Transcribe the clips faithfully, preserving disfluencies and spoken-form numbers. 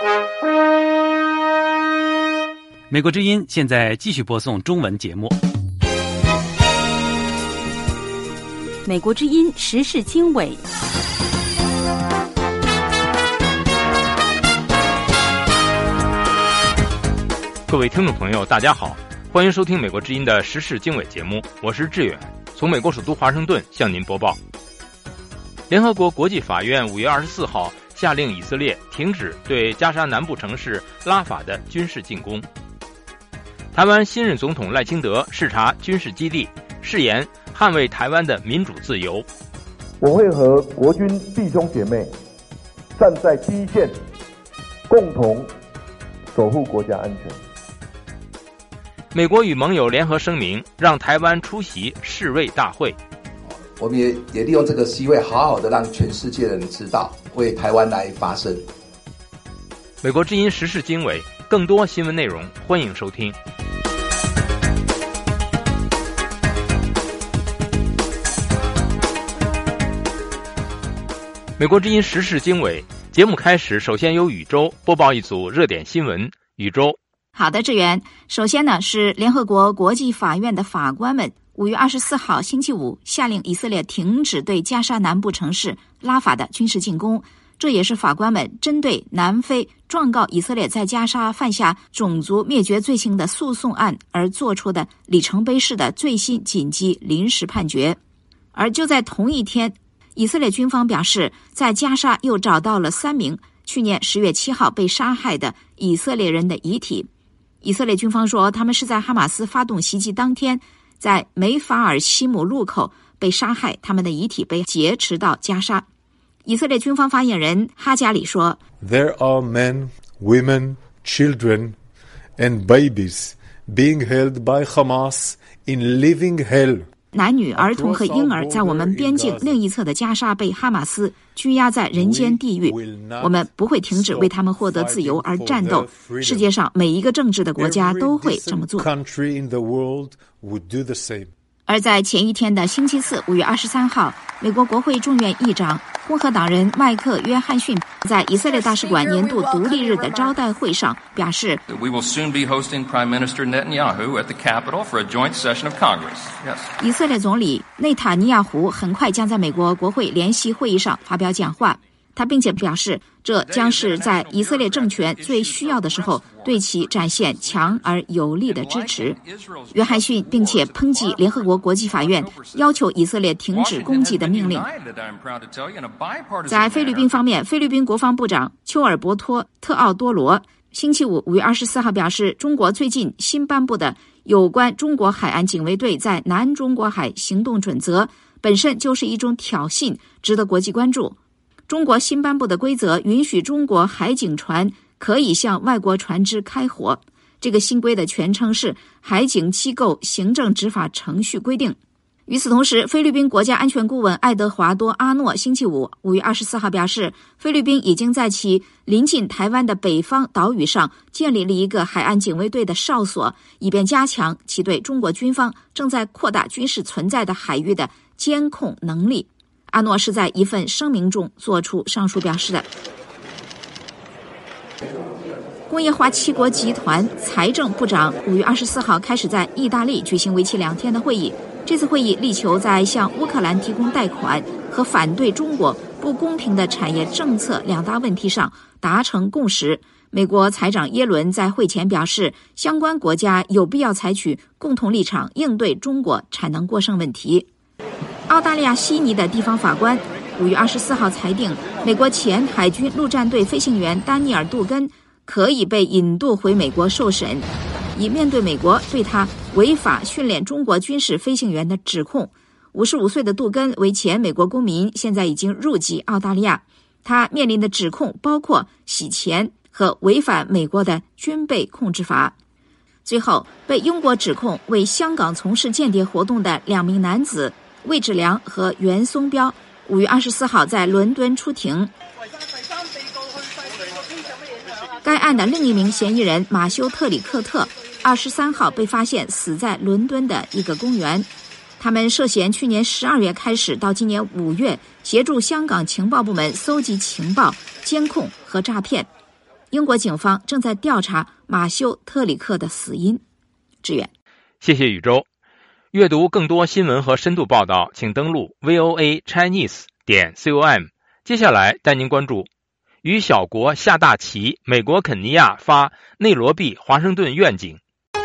美国之音现在继续播送中文节目。 美国之音时事经纬。 各位听众朋友大家好，欢迎收听美国之音的时事经纬节目，我是志远，从美国首都华盛顿向您播报。联合国国际法院五月二十四号下令以色列停止对加沙南部城市拉法的军事进攻。台湾新任总统赖清德视察军事基地，誓言捍卫台湾的民主自由。 我会和国军弟兄姐妹站在第一线，共同守护国家安全。 美国与盟友联合声明，让台湾出席世卫大会。 我们也也利用这个机会，好好的让全世界的人知道，为台湾来发声。 美国之音时事经纬，更多新闻内容，欢迎收听。美国之音时事经纬节目开始，首先由宇宙播报一组热点新闻。宇宙， 好的，志远。首先呢，是联合国国际法院的法官们五月二十四号星期五下令以色列停止对加沙南部城市拉法的军事进攻，这也是法官们针对南非状告以色列在加沙犯下种族灭绝罪行的诉讼案而做出的里程碑式的最新紧急临时判决。而就在同一天，以色列军方表示，在加沙又找到了三名去年十月七号被杀害的以色列人的遗体。以色列军方说，他们是在哈马斯发动袭击当天，在梅法尔西姆路口被杀害，他们的遗体被劫持到加沙。以色列军方发言人哈加里说 There are men, women, children, and babies being held by Hamas in living hell. 男女、儿童和婴儿在我们边境另一侧的加沙被哈马斯拘押在人间地狱，我们不会停止为他们获得自由而战斗。世界上每一个政治的国家都会这么做。而在前一天的星期四五月二十三号，美国国会众院议长共和党人麦克约翰逊在以色列大使馆年度独立日的招待会上表示 We will soon be hosting Prime Minister Netanyahu at the Capitol for a joint session of Congress. Yes. 以色列总理内塔尼亚胡很快将在美国国会联席会议上发表讲话，他并且表示，这将是在以色列政权最需要的时候对其展现强而有力的支持。约翰逊并且抨击联合国国际法院要求以色列停止攻击的命令。在菲律宾方面，菲律宾国防部长丘尔伯托特奥多罗星期五五月二十四号表示，中国最近新颁布的有关中国海岸警卫队在南中国海行动准则本身就是一种挑衅，值得国际关注。中国新颁布的规则允许中国海警船可以向外国船只开火，这个新规的全称是《海警机构行政执法程序规定》。与此同时，菲律宾国家安全顾问爱德华多·阿诺星期五五月二十四号表示，菲律宾已经在其临近台湾的北方岛屿上建立了一个海岸警卫队的哨所，以便加强其对中国军方正在扩大军事存在的海域的监控能力。阿诺是在一份声明中做出上述表示的。工业化七国集团财政部长五月二十四号开始在意大利举行为期两天的会议，这次会议力求在向乌克兰提供贷款和反对中国不公平的产业政策两大问题上达成共识。美国财长耶伦在会前表示，相关国家有必要采取共同立场应对中国产能过剩问题。澳大利亚悉尼的地方法官五月二十四号裁定，美国前海军陆战队飞行员丹尼尔·杜根可以被引渡回美国受审，以面对美国对他违法训练中国军事飞行员的指控。五十五岁的杜根为前美国公民，现在已经入籍澳大利亚。他面临的指控包括洗钱和违反美国的军备控制法。最后，被英国指控为香港从事间谍活动的两名男子魏志良和袁松彪五月二十四号在伦敦出庭。该案的另一名嫌疑人马修特里克特二十三号被发现死在伦敦的一个公园。他们涉嫌去年十二月开始到今年五月协助香港情报部门搜集情报、监控和诈骗。 英国警方正在调查马修·特里克的死因。志远， 谢谢宇宙。阅读更多新闻和深度报道，请登录 V O A Chinese 点 com。接下来带您关注：与小国下大棋，美国肯尼亚发内罗毕华盛顿愿景。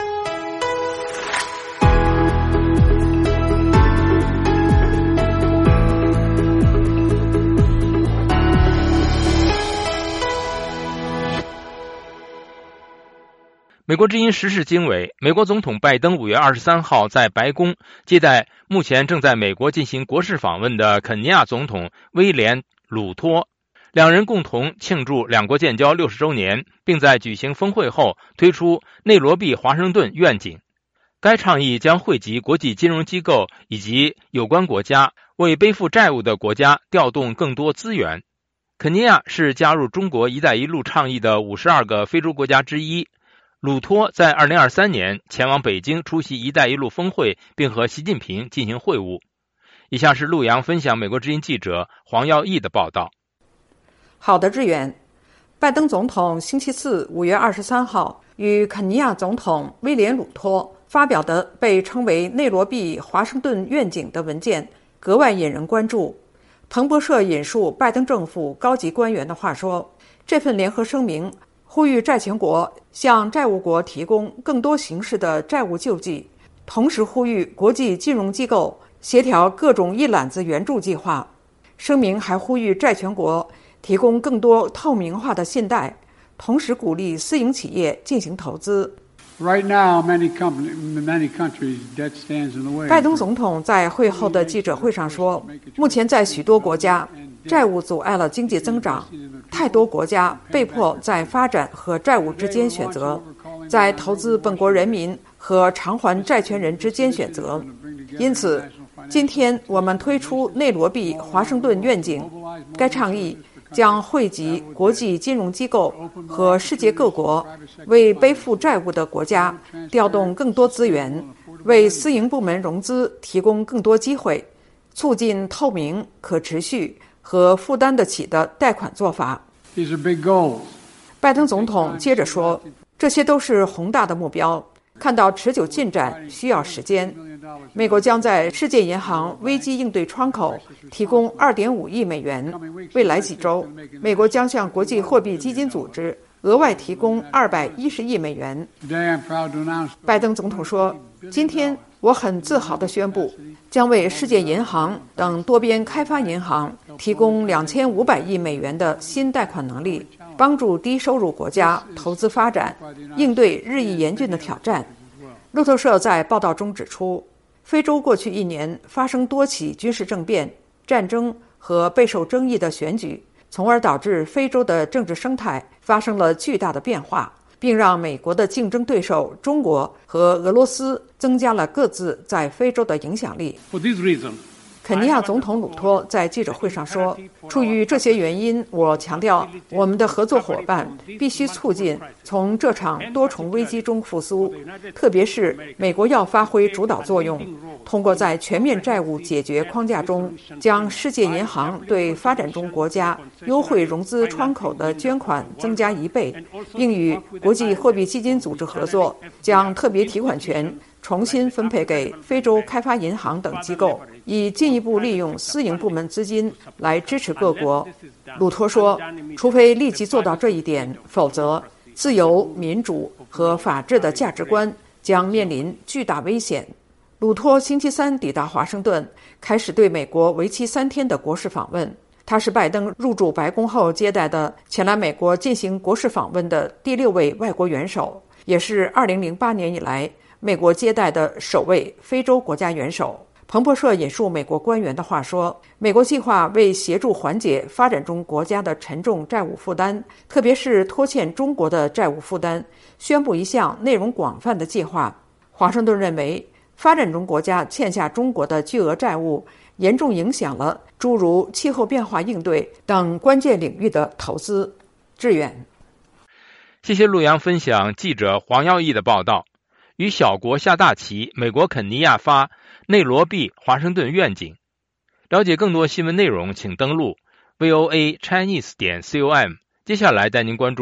美国之音时事经纬，美国总统拜登五月二十三号在白宫接待目前正在美国进行国事访问的肯尼亚总统威廉·鲁托，两人共同庆祝两国建交六十周年，并在举行峰会后推出内罗毕华盛顿愿景。该倡议将惠及国际金融机构以及有关国家，为背负债务的国家调动更多资源。肯尼亚是加入中国“一带一路”倡议的五十二个非洲国家之一。鲁托在二零二三年前往北京出席“一带一路”峰会，并和习近平进行会晤。以下是陆洋分享美国之音记者黄耀义的报道。 好的，志远。拜登总统星期四五月二十三号与肯尼亚总统威廉·鲁托发表的被称为内罗毕华盛顿愿景的文件格外引人关注。彭博社引述拜登政府高级官员的话说，这份联合声明呼吁债权国向债务国提供更多形式的债务救济，同时呼吁国际金融机构协调各种一揽子援助计划。声明还呼吁债权国提供更多透明化的信贷，同时鼓励私营企业进行投资。 Right now, many company, many countries, debt stands in the way. 拜登总统在会后的记者会上说，目前在许多国家，债务阻碍了经济增长，太多国家被迫在发展和债务之间选择，在投资本国人民和偿还债权人之间选择。因此，今天我们推出内罗毕华盛顿愿景，该倡议将惠及国际金融机构和世界各国，为背负债务的国家调动更多资源，为私营部门融资提供更多机会，促进透明、可持续和负担得起的贷款做法。 These are big goals. 拜登总统接着说，这些都是宏大的目标，看到持久进展需要时间。美国将在世界银行危机应对窗口提供 二点五亿美元，未来几周，美国将向国际货币基金组织额外提供二百一十亿美元。拜登总统说，今天我很自豪地宣布，将为世界银行等多边开发银行提供两千五百亿美元的新贷款能力，帮助低收入国家投资发展，应对日益严峻的挑战。路透社在报道中指出，非洲过去一年发生多起军事政变、战争和备受争议的选举，从而导致非洲的政治生态发生了巨大的变化，并让美国的竞争对手中国和俄罗斯增加了各自在非洲的影响力。 For these reasons, 肯尼亚总统鲁托在记者会上说，出于这些原因，我强调我们的合作伙伴必须促进从这场多重危机中复苏，特别是美国要发挥主导作用，通过在全面债务解决框架中将世界银行对发展中国家优惠融资窗口的捐款增加一倍，并与国际货币基金组织合作，将特别提款权重新分配给非洲开发银行等机构，以进一步利用私营部门资金来支持各国。鲁托说，除非立即做到这一点，否则自由、民主和法治的价值观将面临巨大危险。鲁托星期三抵达华盛顿，开始对美国为期三天的国事访问。他是拜登入驻白宫后接待的前来美国进行国事访问的第六位外国元首，也是二零零八年以来美国接待的首位非洲国家元首。彭博社引述美国官员的话说，美国计划为协助缓解发展中国家的沉重债务负担，特别是拖欠中国的债务负担，宣布一项内容广泛的计划。华盛顿认为，发展中国家欠下中国的巨额债务，严重影响了诸如气候变化应对等关键领域的投资。志远， 谢谢陆洋分享记者黄耀义的报道。与小国下大棋，美国肯尼亚发内罗毕华盛顿愿景。了解更多新闻内容，请登录 V O A Chinese 点 com。接下来带您关注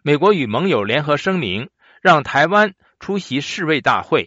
美国与盟友联合声明，让台湾出席世卫大会。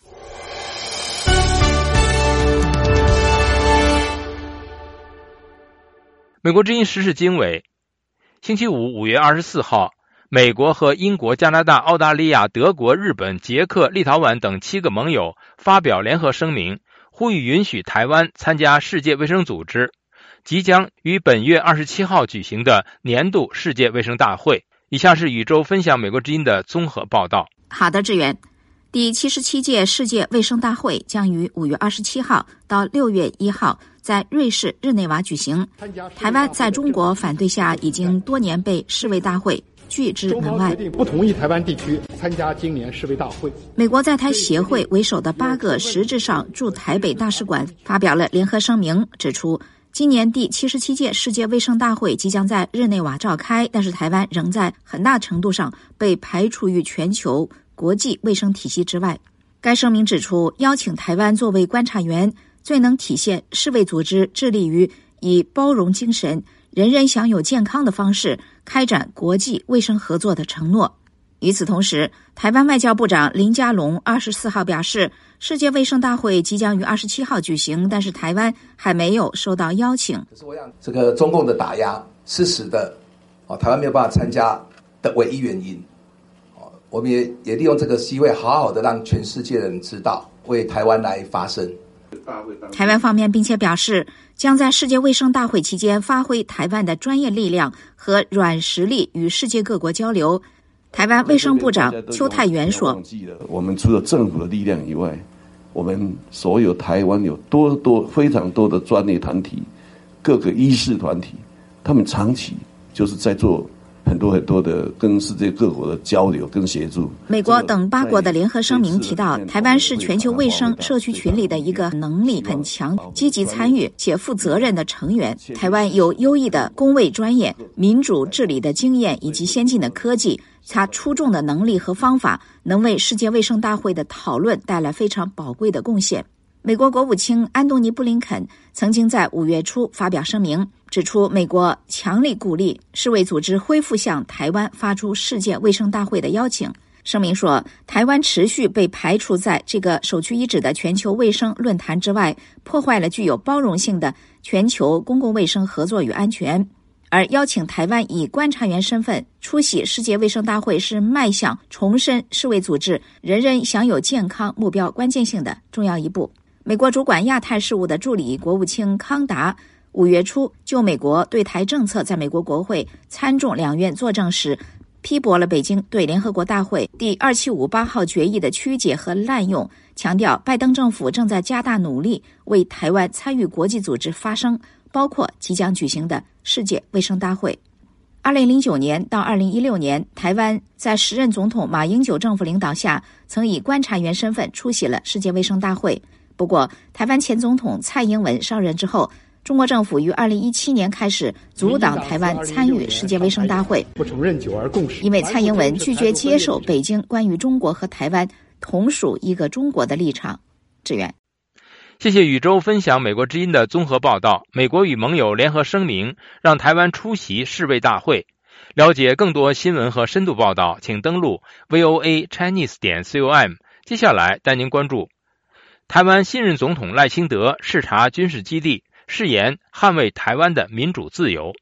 美国之音时事经纬，星期五五月二十四号，美国和英国、加拿大、澳大利亚、德国、日本、捷克、立陶宛等七个盟友发表联合声明，呼吁允许台湾参加世界卫生组织即将于本月二十七号举行的年度世界卫生大会。以下是宇宙分享美国之音的综合报道。 好的，志远。第七十七届世界卫生大会将于五月二十七号到六月一号在瑞士日内瓦举行。台湾在中国反对下，已经多年被世卫大会拒之门外。 不同意台湾地区参加今年世卫大会。 美国在台协会为首的八个实质上驻台北大使馆发表了联合声明，指出今年第七十七届世界卫生大会即将在日内瓦召开，但是台湾仍在很大程度上被排除于全球国际卫生体系之外。该声明指出，邀请台湾作为观察员，最能体现世卫组织致力于以包容精神、人人享有健康的方式开展国际卫生合作的承诺。与此同时，台湾外交部长林佳龙二十四号表示，世界卫生大会即将于二十七号举行，但是台湾还没有收到邀请。 这个中共的打压是使得哦台湾没有办法参加的唯一原因。哦，我们也也利用这个机会，好好的让全世界的人知道，为台湾来发声。 台湾方面并且表示，将在世界卫生大会期间发挥台湾的专业力量和软实力，与世界各国交流。台湾卫生部长邱泰源说， 我们除了政府的力量以外，我们所有台湾有多多非常多的专业团体，各个医事团体，他们长期就是在做很多很多的跟世界各国的交流跟协助。 美国等八国的联合声明提到，台湾是全球卫生社区群里的一个能力很强、积极参与且负责任的成员。台湾有优异的公卫专业、民主治理的经验以及先进的科技，它出众的能力和方法能为世界卫生大会的讨论带来非常宝贵的贡献。美国国务卿安东尼·布林肯曾经在五月初发表声明，指出美国强力鼓励世卫组织恢复向台湾发出世界卫生大会的邀请。声明说，台湾持续被排除在这个首屈一指的全球卫生论坛之外，破坏了具有包容性的全球公共卫生合作与安全。而邀请台湾以观察员身份出席世界卫生大会，是迈向重申世卫组织人人享有健康目标关键性的重要一步。美国主管亚太事务的助理国务卿康达五月初就美国对台政策在美国国会参众两院作证时，批驳了北京对联合国大会第二七五八号决议的曲解和滥用，强调拜登政府正在加大努力为台湾参与国际组织发声，包括即将举行的世界卫生大会。二零零九年到二零一六年，台湾在时任总统马英九政府领导下，曾以观察员身份出席了世界卫生大会。不过，台湾前总统蔡英文上任之后，中国政府于二零一七年开始阻挡台湾参与世界卫生大会， 不承认九二共识， 因为蔡英文拒绝接受北京关于中国和台湾同属一个中国的立场。志远， 谢谢宇宙分享美国之音的综合报道。美国与盟友联合声明，让台湾出席世卫大会。了解更多新闻和深度报道，请登录 V O A Chinese 点 com。接下来带您关注台湾新任总统赖清德视察军事基地，誓言捍卫台湾的民主自由。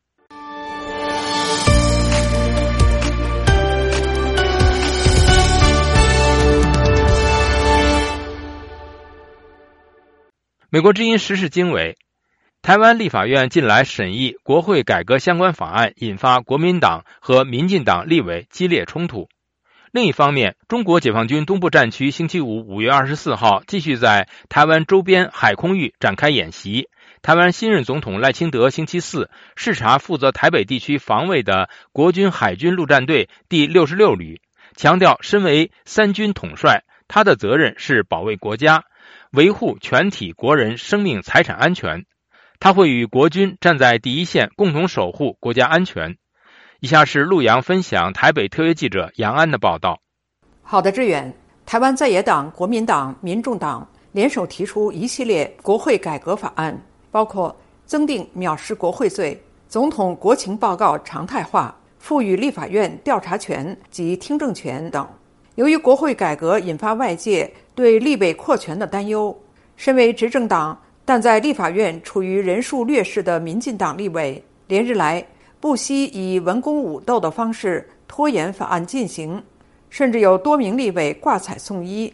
美国之音时事经纬，台湾立法院近来审议国会改革相关法案，引发国民党和民进党立委激烈冲突。另一方面，中国解放军东部战区星期五五月二十四号继续在台湾周边海空域展开演习。台湾新任总统赖清德星期四视察负责台北地区防卫的国军海军陆战队第六十六旅，强调身为三军统帅，他的责任是保卫国家，维护全体国人生命财产安全。他会与国军站在第一线，共同守护国家安全。以下是陆阳分享台北特约记者杨安的报道。 好的，志远。台湾在野党国民党、民众党联手提出一系列国会改革法案，包括增订藐视国会罪、总统国情报告常态化、 赋予立法院调查权及听证权等。由于国会改革引发外界对立委扩权的担忧，身为执政党但在立法院处于人数劣势的民进党立委连日来不惜以文攻武斗的方式拖延法案进行，甚至有多名立委挂彩送医。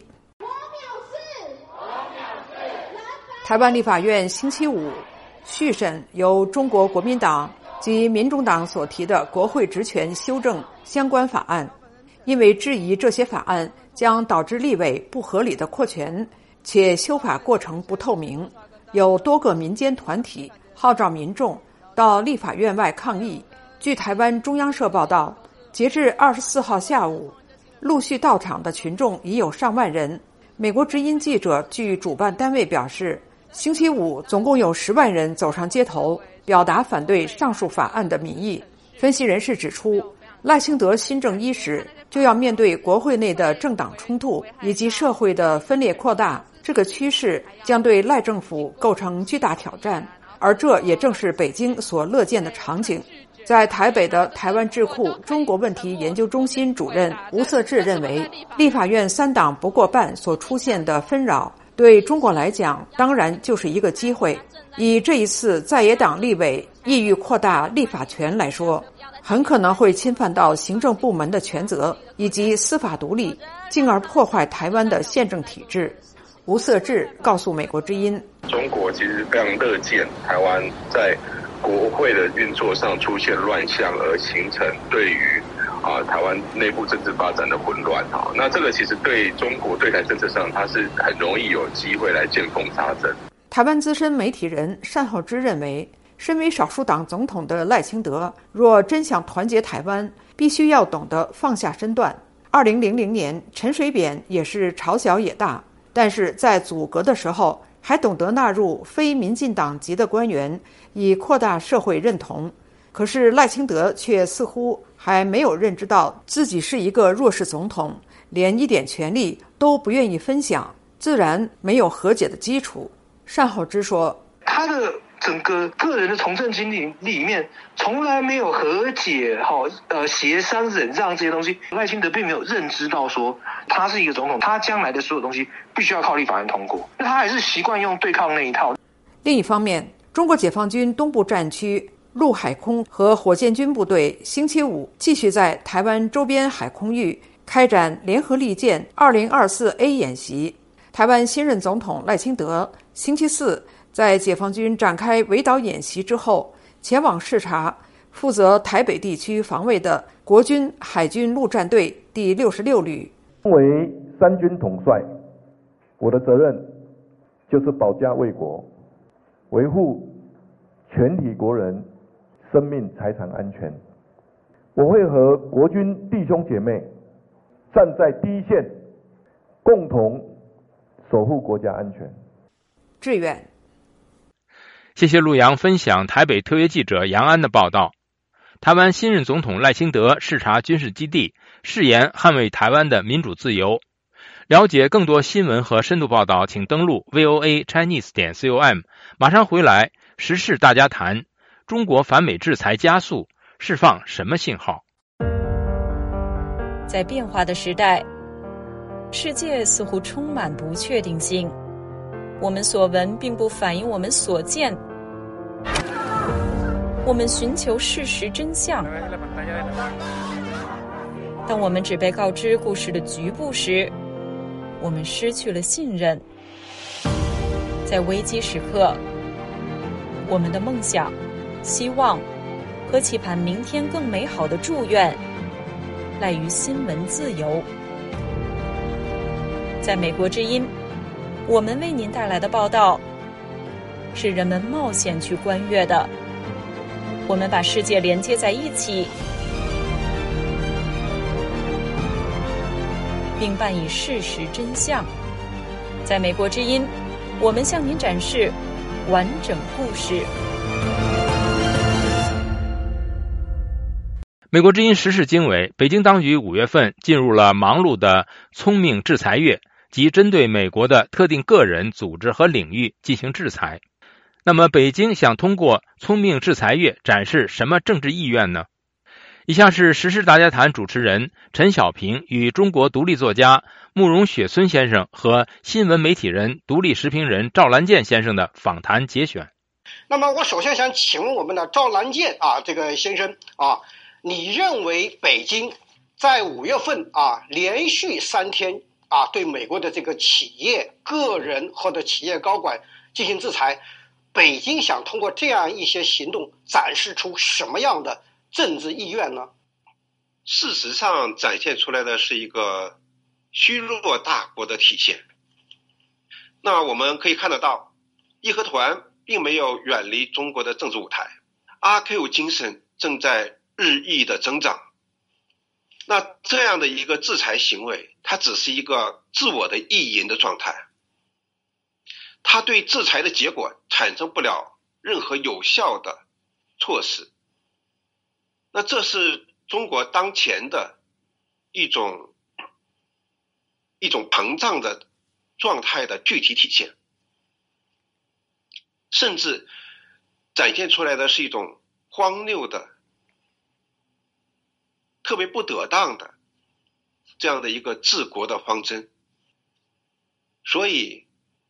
台湾立法院星期五续审由中国国民党及民众党所提的国会职权修正相关法案，因为质疑这些法案将导致立委不合理的扩权，且修法过程不透明，有多个民间团体号召民众到立法院外抗议。据台湾中央社报道，截至二十四号下午，陆续到场的群众已有上万人。美国之音记者据主办单位表示，星期五总共有十万人走上街头，表达反对上述法案的民意。分析人士指出，赖清德新政伊始，就要面对国会内的政党冲突以及社会的分裂扩大，这个趋势将对赖政府构成巨大挑战，而这也正是北京所乐见的场景。在台北的台湾智库中国问题研究中心主任吴色志认为，立法院三党不过半所出现的纷扰，对中国来讲当然就是一个机会。以这一次在野党立委意欲扩大立法权来说，很可能会侵犯到行政部门的权责以及司法独立，进而破坏台湾的宪政体制。吴色志告诉美国之音， 中国其实非常乐见台湾在国会的运作上出现乱象，而形成对于啊台湾内部政治发展的混乱啊。那这个其实对中国对台政策上，它是很容易有机会来见缝插针。 台湾资深媒体人单浩之认为，身为少数党总统的赖清德，若真想团结台湾，必须要懂得放下身段。二零零零年，陈水扁也是朝小野大，但是在阻隔的时候，还懂得纳入非民进党籍的官员，以扩大社会认同。可是赖清德却似乎还没有认知到自己是一个弱势总统，连一点权利都不愿意分享，自然没有和解的基础。单浩之说， 他的整个个人的从政经历里面，从来没有和解、哈呃协商、忍让这些东西。赖清德并没有认知到说，他是一个总统，他将来的所有东西必须要靠立法院通过，那他还是习惯用对抗那一套。 另一方面，中国解放军东部战区陆海空和火箭军部队星期五继续在台湾周边海空域开展联合利剑 二零二四 A 演习。台湾新任总统赖清德星期四在解放军展开围岛演习之后，前往视察负责台北地区防卫的国军海军陆战队第六十六旅。 身为三军统帅，我的责任就是保家卫国，维护全体国人生命财产安全。我会和国军弟兄姐妹站在第一线，共同守护国家安全。 志远， 谢谢陆阳分享台北特约记者杨安的报道。台湾新任总统赖清德视察军事基地，誓言捍卫台湾的民主自由。了解更多新闻和深度报道，请登录 V O A Chinese 点 com。马上回来，时事大家谈：中国反美制裁加速，释放什么信号？ 在变化的时代，世界似乎充满不确定性。我们所闻并不反映我们所见。我们寻求事实真相。当我们只被告知故事的局部时，我们失去了信任。在危机时刻，我们的梦想、希望和期盼明天更美好的祝愿，赖于新闻自由。在美国之音，我们为您带来的报道是人们冒险去观阅的。我们把世界连接在一起，并伴以事实真相。在美国之音，我们向您展示完整故事。 美国之音时事经纬，北京当局五月份进入了忙碌的聪明制裁月，即针对美国的特定个人、组织和领域进行制裁。那么北京想通过聪明制裁月展示什么政治意愿呢？ 以下是时事大家谈主持人陈小平与中国独立作家慕容雪村先生和新闻媒体人、独立时评人赵兰健先生的访谈节选。 那么我首先想请问我们的赵兰健啊，这个先生啊，你认为北京在五月份啊连续三天啊对美国的这个企业、个人或者企业高管进行制裁，北京想通过这样一些行动展示出什么样的政治意愿呢？ 事实上展现出来的是一个虚弱大国的体现。那我们可以看得到，义和团并没有远离中国的政治舞台，阿 Q 精神正在日益的增长。那这样的一个制裁行为，它只是一个自我的意淫的状态，它对制裁的结果产生不了任何有效的措施。那这是中国当前的一种一种膨胀的状态的具体体现，甚至展现出来的是一种荒谬的、特别不得当的这样的一个治国的方针。所以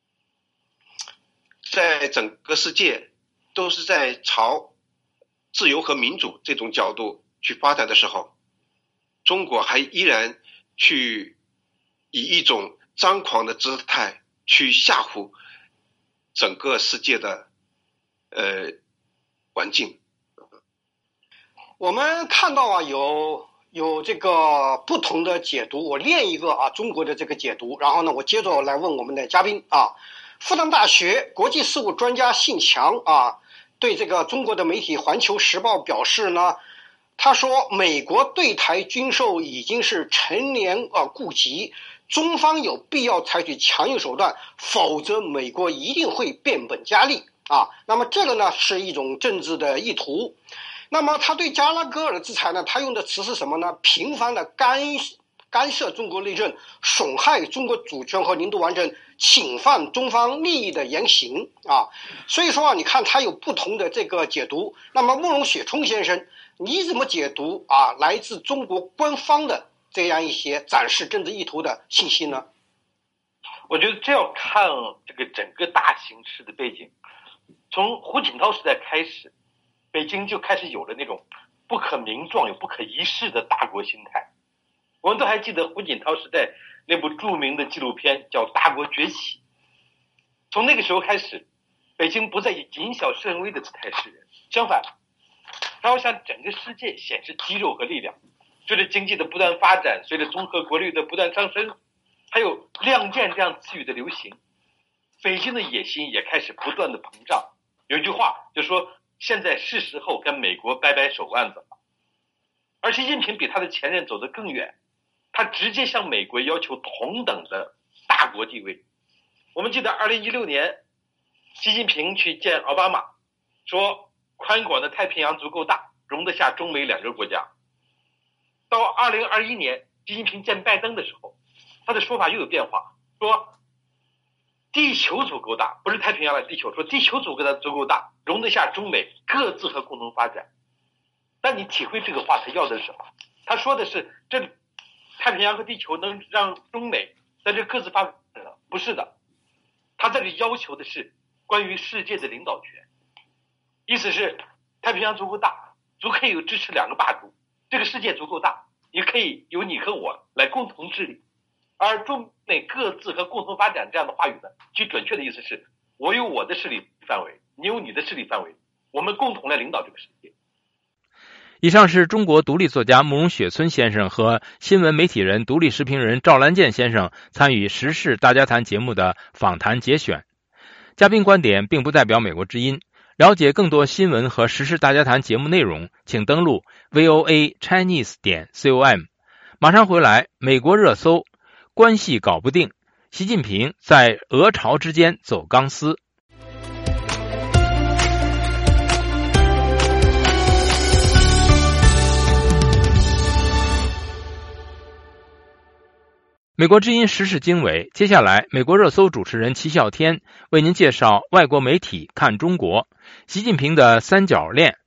在整个世界都是在朝自由和民主这种角度去发展的时候，中国还依然去以一种张狂的姿态去吓唬整个世界的呃环境。 我们看到啊，有有这个不同的解读，我练一个啊中国的这个解读，然后呢，我接着来问我们的嘉宾啊。复旦大学国际事务专家信强啊，对这个中国的媒体《环球时报》表示呢，他说美国对台军售已经是陈年啊痼疾，中方有必要采取强硬手段，否则美国一定会变本加厉啊。那么这个呢是一种政治的意图。那么他对加拉戈尔的制裁呢，他用的词是什么呢？频繁的干干涉中国内政，损害中国主权和领土完整，侵犯中方利益的言行啊。所以说啊，你看他有不同的这个解读。那么慕容雪村先生，你怎么解读啊来自中国官方的这样一些展示政治意图的信息呢？ 我觉得这要看这个整个大形势的背景。从胡锦涛时代开始，北京就开始有了那种不可名状、有不可一世的大国心态。我们都还记得胡锦涛时代那部著名的纪录片叫《大国崛起》。从那个时候开始，北京不再以谨小慎微的姿态示人，相反，它要向整个世界显示肌肉和力量。随着经济的不断发展，随着综合国力的不断上升，还有亮剑这样词语的流行，北京的野心也开始不断的膨胀。有一句话就说，现在是时候跟美国掰掰手腕子了。而习近平比他的前任走得更远，他直接向美国要求同等的大国地位。我们记得二零一六年习近平去见奥巴马，说宽广的太平洋足够大，容得下中美两个国家。到二零二一年习近平见拜登的时候，他的说法又有变化，说地球足够大，不是太平洋的地球，说地球足够大足够大，容得下中美各自和共同发展。但你体会这个话他要的是什么？他说的是这太平洋和地球能让中美在这各自发展了？不是的，他这里要求的是关于世界的领导权，意思是太平洋足够大，足可以有支持两个霸主，这个世界足够大，也可以由你和我来共同治理。而中美各自和共同发展这样的话语呢，其准确的意思是我有我的势力范围，你有你的势力范围，我们共同来领导这个世界。 以上是中国独立作家慕容雪村先生和新闻媒体人、独立时评人赵兰健先生参与时事大家谈节目的访谈节选。嘉宾观点并不代表美国之音。了解更多新闻和时事大家谈节目内容，请登录 V O A Chinese 点 com。马上回来，美国热搜，关系搞不定，习近平在俄朝之间走钢丝。美国之音时事经纬，接下来美国热搜主持人齐笑天为您介绍外国媒体看中国，习近平的三角恋，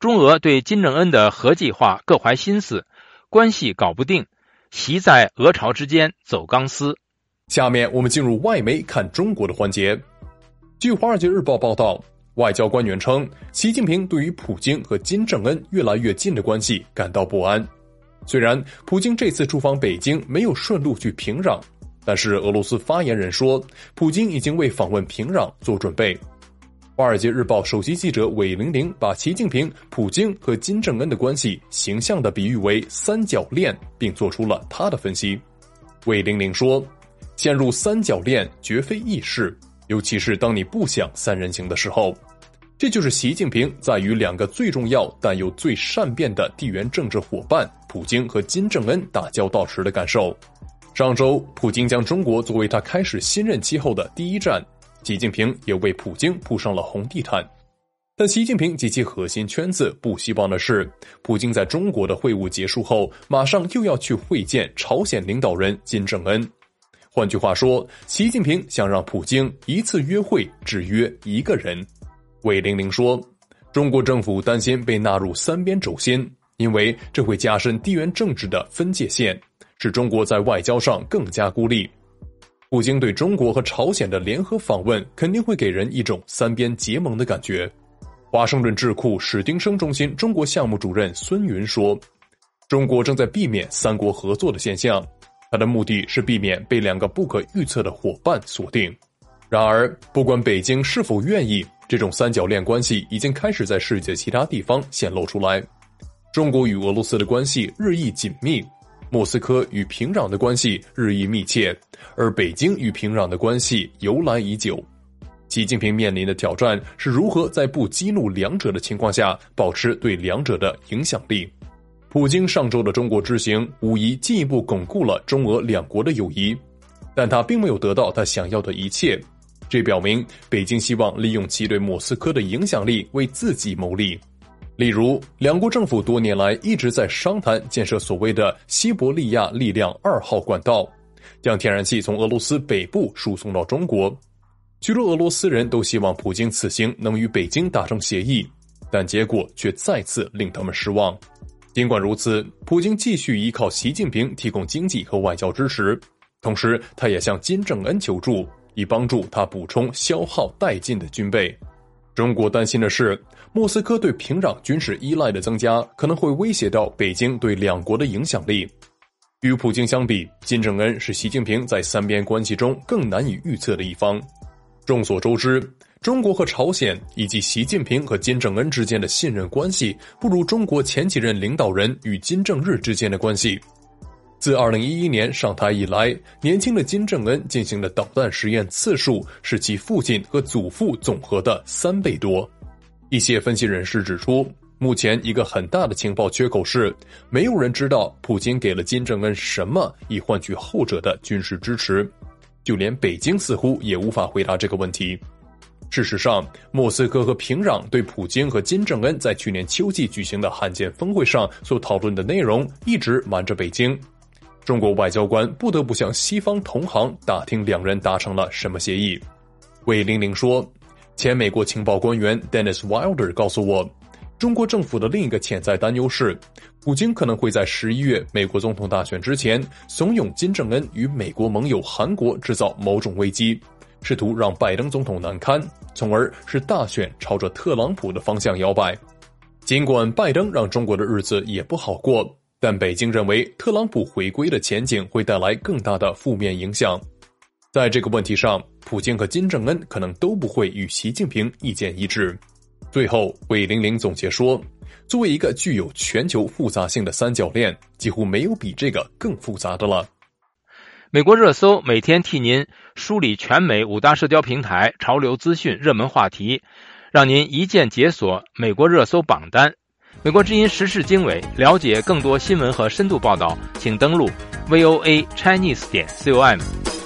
中俄对金正恩的核计划各怀心思，关系搞不定，习在俄朝之间走钢丝。 下面我们进入外媒看中国的环节。据《华尔街日报》报道，外交官员称，习近平对于普京和金正恩越来越近的关系感到不安。虽然普京这次出访北京没有顺路去平壤，但是俄罗斯发言人说，普京已经为访问平壤做准备。《华尔街日报》首席记者韦玲玲把习近平、普京和金正恩的关系形象地比喻为三角恋，并做出了他的分析。韦玲玲说，陷入三角恋绝非易事，尤其是当你不想三人行的时候。这就是习近平在与两个最重要但又最善变的地缘政治伙伴普京和金正恩打交道时的感受。上周，普京将中国作为他开始新任期后的第一站，习近平也为普京铺上了红地毯。但习近平及其核心圈子不希望的是，普京在中国的会晤结束后，马上又要去会见朝鲜领导人金正恩。换句话说，习近平想让普京一次约会只约一个人。韦玲玲说，中国政府担心被纳入三边轴心，因为这会加深地缘政治的分界线，使中国在外交上更加孤立。普京对中国和朝鲜的联合访问肯定会给人一种三边结盟的感觉。华盛顿智库史丁生中心中国项目主任孙云说，中国正在避免三国合作的现象，它的目的是避免被两个不可预测的伙伴锁定。然而，不管北京是否愿意，这种三角恋关系已经开始在世界其他地方显露出来。中国与俄罗斯的关系日益紧密，莫斯科与平壤的关系日益密切，而北京与平壤的关系由来已久。习近平面临的挑战是如何在不激怒两者的情况下保持对两者的影响力。普京上周的中国之行无疑进一步巩固了中俄两国的友谊，但他并没有得到他想要的一切。这表明北京希望利用其对莫斯科的影响力为自己谋利。例如，两国政府多年来一直在商谈建设所谓的西伯利亚力量二号管道，将天然气从俄罗斯北部输送到中国。许多俄罗斯人都希望普京此行能与北京达成协议，但结果却再次令他们失望。尽管如此，普京继续依靠习近平提供经济和外交支持，同时他也向金正恩求助，以帮助他补充消耗殆尽的军备。中国担心的是，莫斯科对平壤军事依赖的增加可能会威胁到北京对两国的影响力。与普京相比，金正恩是习近平在三边关系中更难以预测的一方。众所周知，中国和朝鲜以及习近平和金正恩之间的信任关系不如中国前几任领导人与金正日之间的关系。自二零一一年上台以来，年轻的金正恩进行的导弹实验次数是其父亲和祖父总和的三倍多。一些分析人士指出，目前一个很大的情报缺口是，没有人知道普京给了金正恩什么以换取后者的军事支持，就连北京似乎也无法回答这个问题。事实上，莫斯科和平壤对普京和金正恩在去年秋季举行的罕见峰会上所讨论的内容一直瞒着北京。中国外交官不得不向西方同行打听两人达成了什么协议。韦玲玲说，前美国情报官员 Dennis Wilder 告诉我，中国政府的另一个潜在担忧是，普京可能会在十一月美国总统大选之前怂恿金正恩与美国盟友韩国制造某种危机，试图让拜登总统难堪，从而使大选朝着特朗普的方向摇摆。尽管拜登让中国的日子也不好过，但北京认为特朗普回归的前景会带来更大的负面影响。在这个问题上，普京和金正恩可能都不会与习近平意见一致。最后，韦玲玲总结说，作为一个具有全球复杂性的三角恋，几乎没有比这个更复杂的了。 美国热搜每天替您梳理全美五大社交平台潮流资讯热门话题，让您一键解锁美国热搜榜单。美国之音时事经纬，了解更多新闻和深度报道，请登录 V O A Chinese 点 com。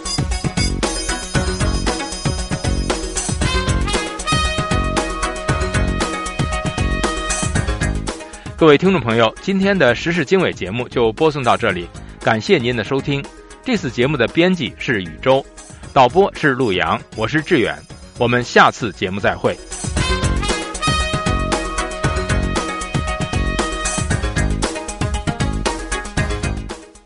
各位听众朋友，今天的时事经纬节目就播送到这里，感谢您的收听。这次节目的编辑是宇宙，导播是陆阳，我是志远，我们下次节目再会。